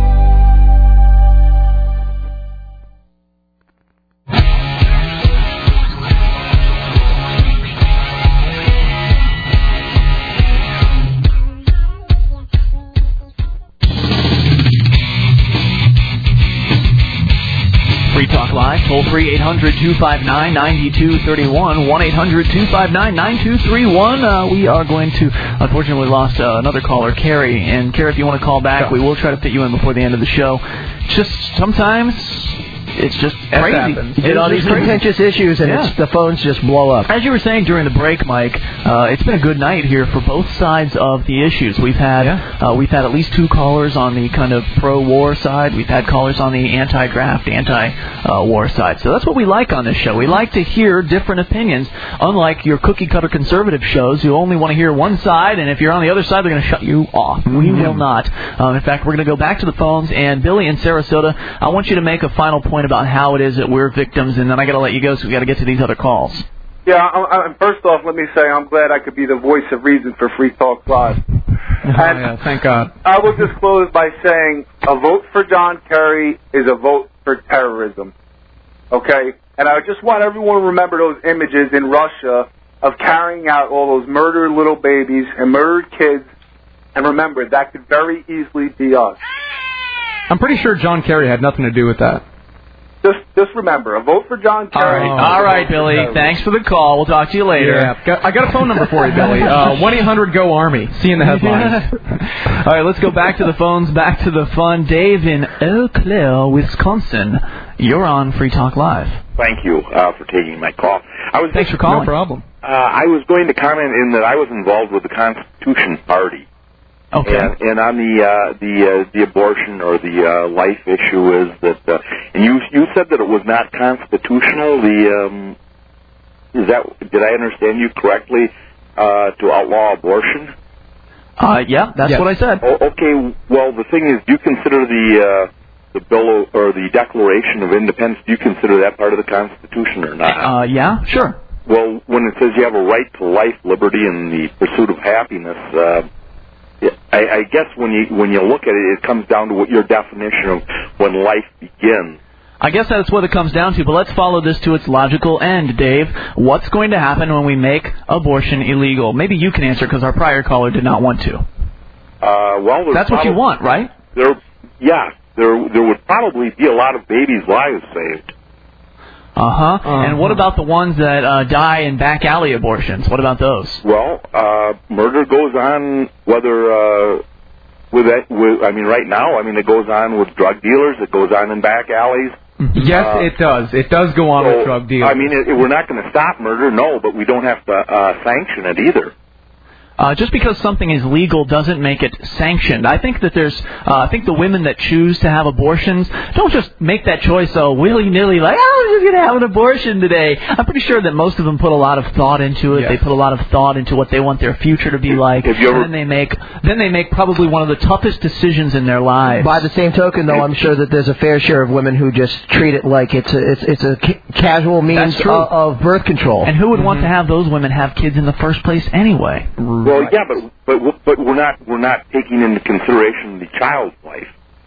Free Talk Live, toll free, eight hundred two five nine nine two three one, one eight hundred two five nine nine two three one. Uh, we are going to, unfortunately, lost uh, another caller, Carrie. And, Carrie, if you want to call back, we will try to fit you in before the end of the show. Just sometimes... It's just crazy. Happens. You get all these contentious issues, and yeah. it's, the phones just blow up. As you were saying during the break, Mike, uh, it's been a good night here for both sides of the issues. We've had yeah. uh, we've had at least two callers on the kind of pro-war side. We've had callers on the anti-draft, anti-war side. So that's what we like on this show. We like to hear different opinions, unlike your cookie-cutter conservative shows who only want to hear one side, and if you're on the other side, they're going to shut you off. Mm-hmm. We will not. Um, in fact, we're going to go back to the phones, and Billy in Sarasota, I want you to make a final point about how it is that we're victims, and then I got to let you go, so we got to get to these other calls. Yeah, I, I, first off, let me say I'm glad I could be the voice of reason for Free Talk Live. Oh, yeah, thank God. I will just close by saying a vote for John Kerry is a vote for terrorism. okay? And I just want everyone to remember those images in Russia of carrying out all those murdered little babies and murdered kids. And remember, that could very easily be us. I'm pretty sure John Kerry had nothing to do with that. Just just remember, a vote for John Kerry. All right, All right Billy. Thanks for the call. We'll talk to you later. Yeah, got, I got a phone number for you, Billy. Uh, one eight hundred go Army. See you in the headlines. All right, let's go back to the phones, back to the fun. Dave in Eau Claire, Wisconsin. You're on Free Talk Live. Thank you uh, for taking my call. I was Thanks for calling. No problem. Uh, I was going to comment in that I was involved with the Constitution Party. Okay. And, and on the uh, the uh, the abortion or the uh, life issue is that, uh, and you you said that it was not constitutional. The um, is that did I understand you correctly uh, to outlaw abortion? Uh, yeah, that's yes. what I said. Oh, okay. Well, the thing is, do you consider the uh, the bill or the Declaration of Independence? Do you consider that part of the Constitution or not? Uh, yeah, sure. Well, when it says you have a right to life, liberty, and the pursuit of happiness. Uh, I, I guess when you when you look at it, it comes down to what your definition of when life begins. I guess that's what it comes down to, but let's follow this to its logical end, Dave. What's going to happen when we make abortion illegal? Maybe you can answer because our prior caller did not want to. Uh, well, that's what you want, right? There, yeah, there there would probably be a lot of babies' lives saved. Uh-huh. Uh-huh. And what about the ones that uh, die in back alley abortions? What about those? Well, uh, murder goes on whether uh, with that. With, I mean, right now, I mean, it goes on with drug dealers. It goes on in back alleys. Yes, uh, it does. It does go on so, with drug dealers. I mean, it, we're not going to stop murder, no, but we don't have to uh, sanction it either. Uh, just because something is legal doesn't make it sanctioned. I think that there's, uh, I think the women that choose to have abortions don't just make that choice so willy-nilly, like, oh, I'm just going to have an abortion today. I'm pretty sure that most of them put a lot of thought into it. Yes. They put a lot of thought into what they want their future to be like. Have you ever... And then they make, then they make probably one of the toughest decisions in their lives. By the same token, though, I'm sure that there's a fair share of women who just treat it like it's a, it's, it's a ca- casual means of, of birth control. And who would mm-hmm. want to have those women have kids in the first place anyway? Well, yeah, but but but we're not we're not taking into consideration the child's life,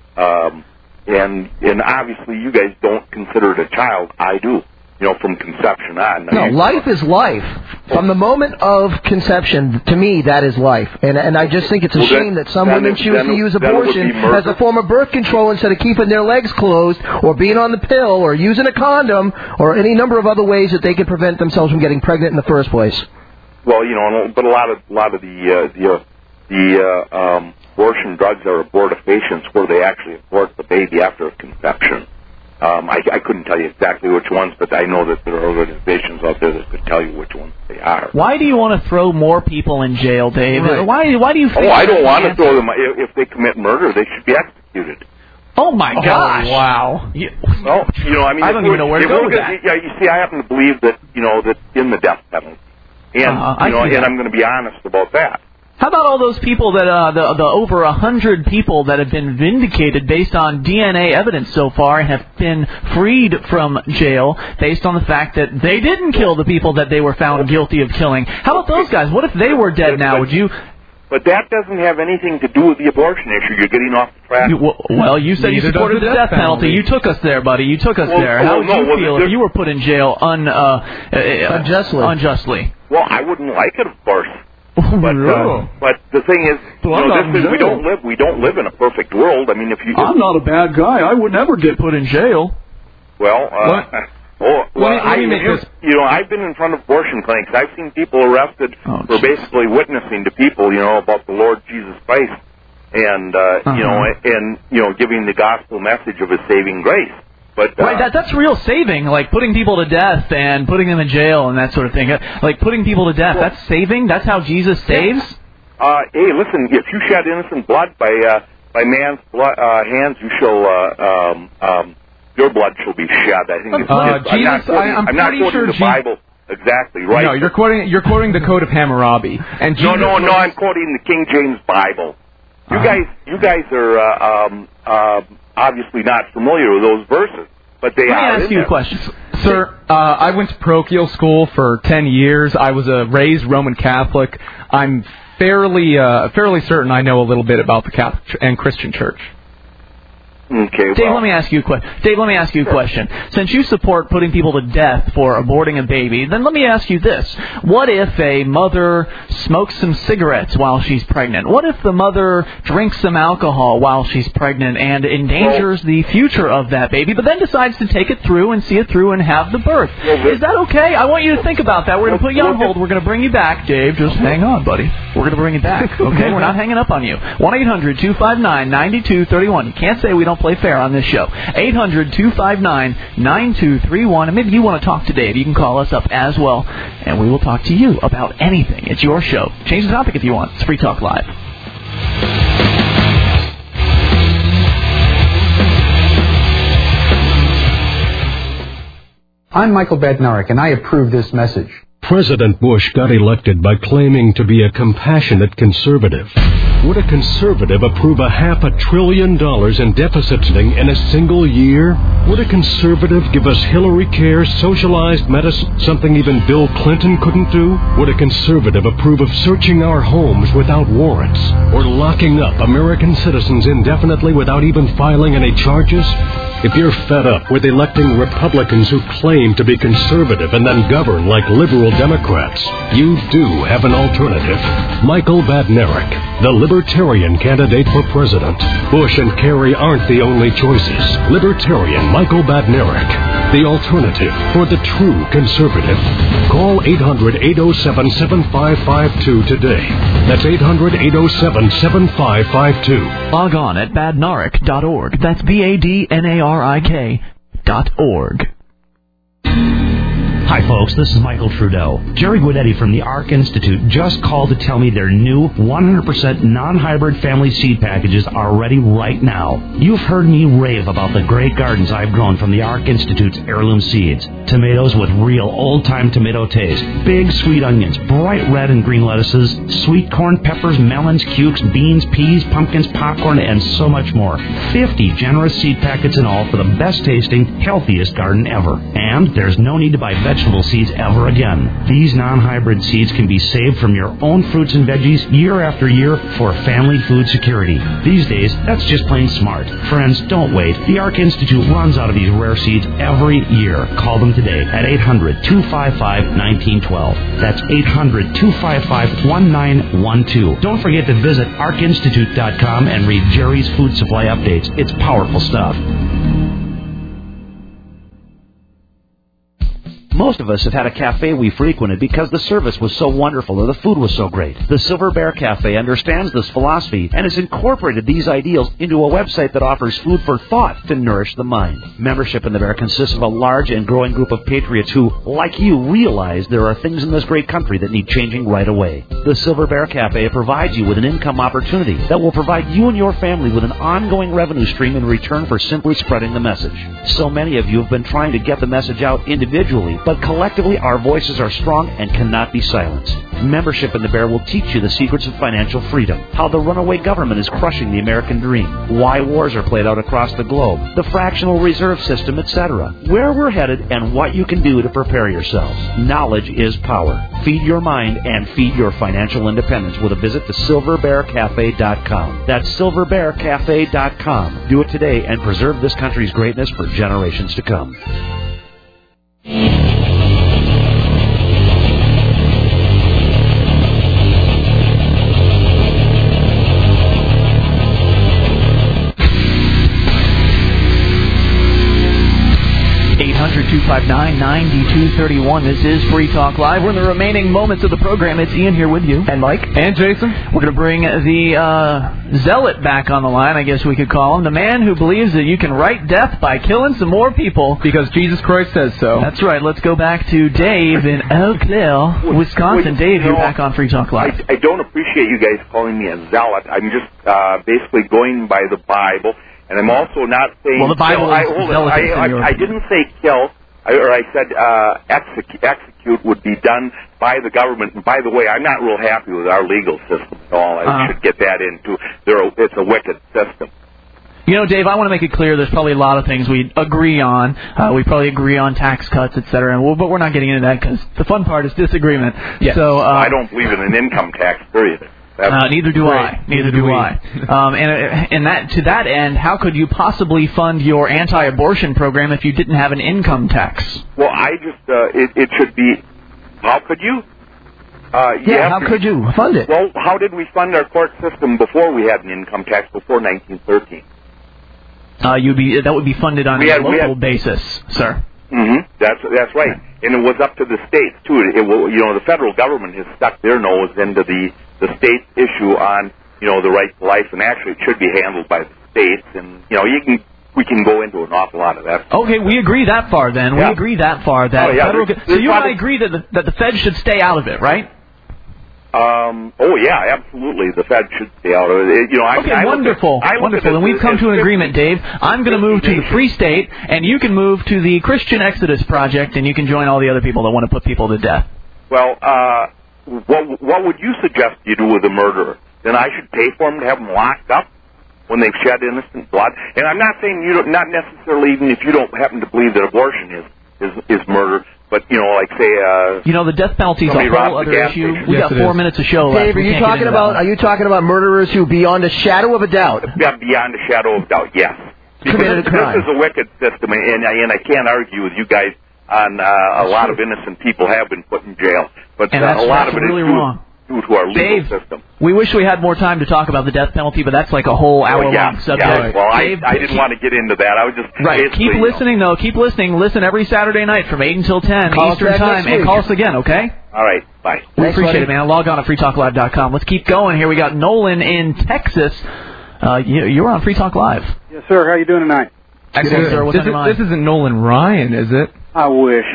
um, and and obviously you guys don't consider it a child. I do, you know, from conception on. No, life is life. From the moment of conception, to me, that is life. And and I just think it's a well, shame then, that some women it, choose then, to use then abortion as a form of birth control instead of keeping their legs closed or being on the pill or using a condom or any number of other ways that they can prevent themselves from getting pregnant in the first place. Well, you know, but a lot of a lot of the uh, the uh, the uh, um, abortion drugs are abortifacients, where they actually abort the baby after conception. Um, I, I couldn't tell you exactly which ones, but I know that there are organizations out there that could tell you which ones they are. Why do you want to throw more people in jail, Dave? Right. Why? Why do you? Think oh, I don't want to answer? throw them. If, if they commit murder, they should be executed. Oh my gosh! Oh, wow. You, well, you know, I mean, I don't even know where to go with that. Yeah, you see, I happen to believe that you know that in the death penalty. And uh-huh, you know, and that. I'm going to be honest about that. How about all those people that uh, the the over a hundred people that have been vindicated based on D N A evidence so far and have been freed from jail based on the fact that they didn't kill the people that they were found guilty of killing? How about those guys? What if they were dead now? Would you? But that doesn't have anything to do with the abortion issue. You're getting off the track. You, well, you said Neither you supported the death penalty. penalty. You took us there, buddy. You took us well, there. well, How would no, you well, feel if you were put in jail un, uh, unjustly? Unjustly. Well, I wouldn't like it, of course. Oh, but no. uh, but the thing is, well, you know, this is, we don't live we don't live in a perfect world. I mean, if you I'm not a bad guy. I would never get put in jail. Well, uh, oh, well, me, I, you, you know, I've been in front of abortion clinics. I've seen people arrested oh, for geez. basically witnessing to people, you know, about the Lord Jesus Christ, and uh, uh-huh. you know, and you know, giving the gospel message of His saving grace. But uh, right, that that's real saving, like putting people to death and putting them in jail and that sort of thing. Like putting people to death, well, that's saving. That's how Jesus saves. Uh, hey, listen, if you shed innocent blood by uh, by man's blood, uh, hands, you shall. Uh, um, um, Your blood shall be shed. I think it's, uh, it's, Jesus, I'm not quoting, I, I'm I'm not pretty quoting sure the Je- Bible exactly, right? No, you're quoting you're quoting the Code of Hammurabi. And no, Jesus no, was... no. I'm quoting the King James Bible. You uh-huh. guys, you guys are uh, um, uh, obviously not familiar with those verses, but they Let are. me ask in you there. a question, sir. Uh, I went to parochial school for ten years. I was a raised Roman Catholic. I'm fairly uh, fairly certain I know a little bit about the Catholic and Christian Church. Okay, Dave, well. let me ask you a question. Dave, let me ask you a question. Since you support putting people to death for aborting a baby, then let me ask you this. What if a mother smokes some cigarettes while she's pregnant? What if the mother drinks some alcohol while she's pregnant and endangers the future of that baby, but then decides to take it through and see it through and have the birth? Is that okay? I want you to think about that. We're going to put you on hold. We're going to bring you back. Dave, just hang on, buddy. We're going to bring you back, okay? We're not hanging up on you. one eight hundred two five nine nine two three one. You can't say we don't play fair on this show. eight hundred two five nine nine two three one. And maybe you want to talk to Dave. You can call us up as well, and we will talk to you about anything. It's your show. Change the topic if you want. It's Free Talk Live. I'm Michael Badnarik, and I approve this message. President Bush got elected by claiming to be a compassionate conservative. Would a conservative approve a half a trillion dollars in deficit-ing in a single year? Would a conservative give us Hillary Care, socialized medicine, something even Bill Clinton couldn't do? Would a conservative approve of searching our homes without warrants? Or locking up American citizens indefinitely without even filing any charges? If you're fed up with electing Republicans who claim to be conservative and then govern like liberal Democrats, you do have an alternative. Michael Badnarik, the Libertarian candidate for president. Bush and Kerry aren't the only choices. Libertarian Michael Badnarik, the alternative for the true conservative. Call eight hundred eight oh seven seven five five two today. That's eight hundred eight oh seven seven five five two. Log on at badnarik dot org. That's B A D N A R I K dot org. Hi, folks. This is Michael Trudeau. Jerry Guidetti from the ARC Institute just called to tell me their new one hundred percent non-hybrid family seed packages are ready right now. You've heard me rave about the great gardens I've grown from the ARC Institute's heirloom seeds. Tomatoes with real old-time tomato taste. Big sweet onions, bright red and green lettuces, sweet corn, peppers, melons, cukes, beans, peas, pumpkins, popcorn, and so much more. fifty generous seed packets in all for the best-tasting, healthiest garden ever. And there's no need to buy vegetable seeds ever again. These non-hybrid seeds can be saved from your own fruits and veggies year after year for family food security. These days, that's just plain smart. Friends, don't wait. The ARC Institute runs out of these rare seeds every year. Call them today at eight hundred two five five one nine one two. That's eight hundred two five five one nine one two. Don't forget to visit arc institute dot com and read Jerry's food supply updates. It's powerful stuff. Most of us have had a cafe we frequented because the service was so wonderful or the food was so great. The Silver Bear Cafe understands this philosophy and has incorporated these ideals into a website that offers food for thought to nourish the mind. Membership in the Bear consists of a large and growing group of patriots who, like you, realize there are things in this great country that need changing right away. The Silver Bear Cafe provides you with an income opportunity that will provide you and your family with an ongoing revenue stream in return for simply spreading the message. So many of you have been trying to get the message out individually, but collectively, our voices are strong and cannot be silenced. Membership in the Bear will teach you the secrets of financial freedom, how the runaway government is crushing the American dream, why wars are played out across the globe, the fractional reserve system, et cetera, where we're headed, and what you can do to prepare yourselves. Knowledge is power. Feed your mind and feed your financial independence with a visit to silver bear cafe dot com. That's silver bear cafe dot com. Do it today and preserve this country's greatness for generations to come. two five nine nine two three one. This is Free Talk Live. We're in the remaining moments of the program. It's Ian here with you. And Mike. And Jason. We're going to bring the uh, zealot back on the line, I guess we could call him. The man who believes that you can right death by killing some more people. Because Jesus Christ says so. That's right. Let's go back to Dave in Eau Claire, Wisconsin. Wait, Dave, you you're know, back on Free Talk Live. I, I don't appreciate you guys calling me a zealot. I'm just uh, basically going by the Bible. And I'm also not saying... Well, the Bible kill. is I, hold zealot. I, I, I didn't say kill. I, or I said uh, execute, execute would be done by the government. And by the way, I'm not real happy with our legal system at all. I uh-huh. should get that into. There, it's a wicked system. You know, Dave, I want to make it clear there's probably a lot of things we agree on. Uh, we probably agree on tax cuts, et cetera, and we'll, but we're not getting into that because the fun part is disagreement. Yes. So, uh, I don't believe in an income tax, period. Uh, neither do I. Neither do I. Um, and and that to that end, how could you possibly fund your anti-abortion program if you didn't have an income tax? Well, I just uh, it, it should be. How could you? Uh, you Yeah, have how to- could you fund it? Well, how did we fund our court system before we had an income tax before nineteen thirteen? Uh, you'd be that would be funded on We a had- we local had- basis, sir. Mm-hmm. That's that's right, and it was up to the states too. It, it will, you know, the federal government has stuck their nose into the the state issue on, you know, the right to life, and actually it should be handled by the states. And you know, you can we can go into an awful lot of that. Okay, we agree that far. Then Yeah. we agree that far. That Oh, yeah, federal. there's- so there's you and I probably- agree that the, that the Fed should stay out of it, right? Um. Oh yeah, absolutely. The Fed should stay out of it. You know, I, Okay, I look at- wonderful, I look at wonderful. it Then we've as- come as to an fifty agreement, Dave. I'm going to move to the Free State, and you can move to the Christian Exodus Project, and you can join all the other people that want to put people to death. Well, uh, what what would you suggest you do with a murderer? Then I should pay for them to have them locked up when they've shed innocent blood. And I'm not saying you don't, not necessarily even if you don't happen to believe that abortion is is, is murder, but you know, like say, uh, You know, the death penalty is a somebody whole robs the other gas issue. station. We got four minutes of show left. Dave, are We you can't get talking into that about one. are you talking about murderers who, beyond a shadow of a doubt, yeah, beyond a shadow of doubt, yes. Because committed a this crime? is a wicked system, and, and I can't argue with you guys on uh, a lot of innocent people have been put in jail, but And uh, that's- a lot that's of it really is due, wrong. due to our legal Dave, system. We wish we had more time to talk about the death penalty, but that's like a whole hour-long Oh, yeah, subject. yeah. Well, I, Dave, I didn't keep- want to get into that. I was just Right. basically, Keep you know, listening, though. Keep listening. Listen every Saturday night from eight until ten Call us Eastern back Time, next and week. call us again, okay? All right. Bye. We appreciate it, man. Log on at free talk live dot com. Let's keep going here. We got Nolan in Texas. Uh, you, you're on Free Talk Live. Yes, sir. How you doing tonight? Excellent, sir. What's This, on your is, mind? this isn't Nolan Ryan, is it? I wish.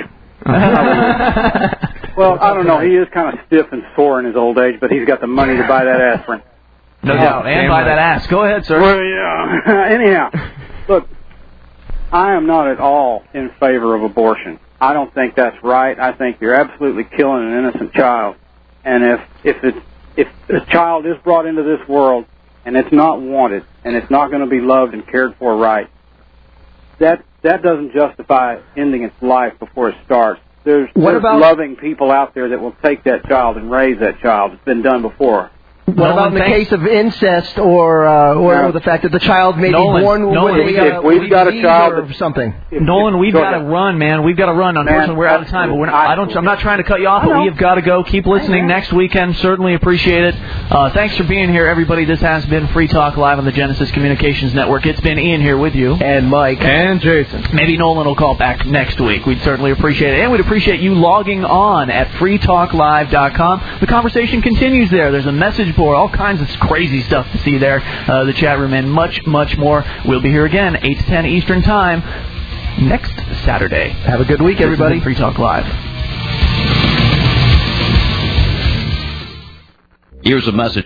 Well, I don't know. He is kind of stiff and sore in his old age, but he's got the money to buy that aspirin. No doubt. And damn by right. that ass. Go ahead, sir. Well, yeah. Anyhow, look, I am not at all in favor of abortion. I don't think that's right. I think you're absolutely killing an innocent child. And if if it, if a child is brought into this world and it's not wanted and it's not going to be loved and cared for right, that that doesn't justify ending its life before it starts. There's, What there's about- loving people out there that will take that child and raise that child. It's been done before. What about in the case of incest or uh, or Yeah. the fact that the child may Nolan, be born Nolan, with we a, got- uh, we've got a disease child or that- something? Nolan, we've Go got to ahead. run, man. We've got to run. Unfortunately, Man, we're out of time. But we're not, absolutely. I don't. I'm not trying to cut you off, I but know. we have got to go. Keep listening next weekend. Certainly appreciate it. Uh, thanks for being here, everybody. This has been Free Talk Live on the Genesis Communications Network. It's been Ian here with you. And Mike. And Jason. Maybe Nolan will call back next week. We'd certainly appreciate it. And we'd appreciate you logging on at free talk live dot com. The conversation continues there. There's a message board, all kinds of crazy stuff to see there, uh, the chat room, and much, much more. We'll be here again, eight to ten Eastern Time, next Saturday. Have a good week, This has everybody. been Free Talk Live. Here's a message